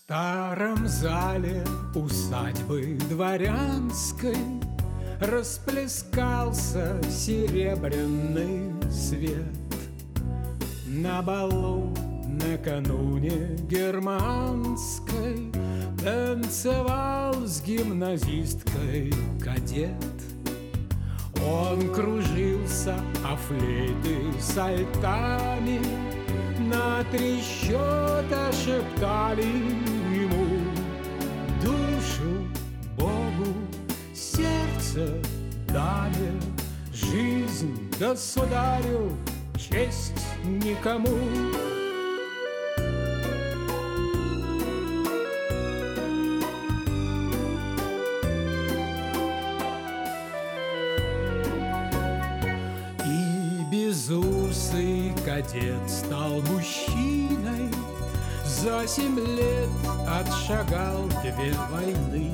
старом зале усадьбы дворянской расплескался серебряный свет. На балу накануне германской танцевал с гимназисткой кадет. Он кружился, а флейты с альтами на 3 счета шептали ему: душу Богу, сердце даме, жизнь государю, честь никому. Безусый кадет стал мужчиной, за 7 лет отшагал 2 войны,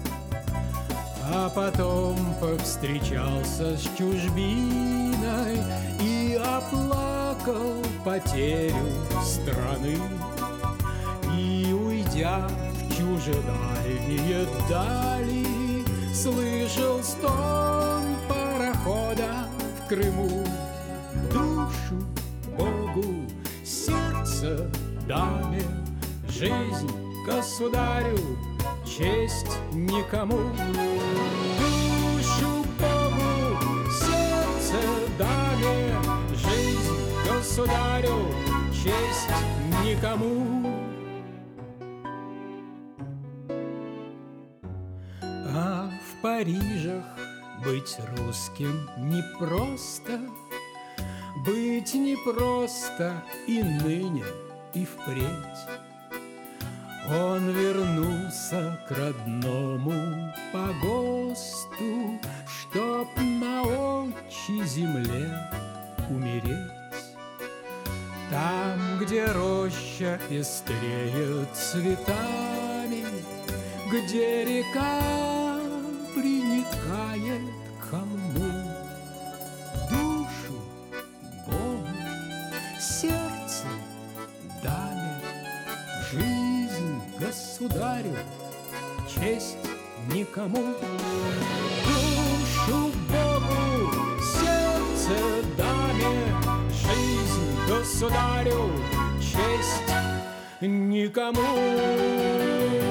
а потом повстречался с чужбиной и оплакал потерю страны. И, уйдя в чужедальние дали, слышал стон парохода в Крыму. Душу Богу, сердце даме, жизнь государю, честь никому. Душу Богу, сердце даме, жизнь государю, честь никому. А в Парижах быть русским непросто, быть непросто и ныне, и впредь. Он вернулся к родному погосту, чтоб на отчей земле умереть. Там, где роща пестреет цветами, где река приникает к холму. Сердце даме, жизнь государю, честь никому. Душу Богу, сердце даме, жизнь государю, честь никому.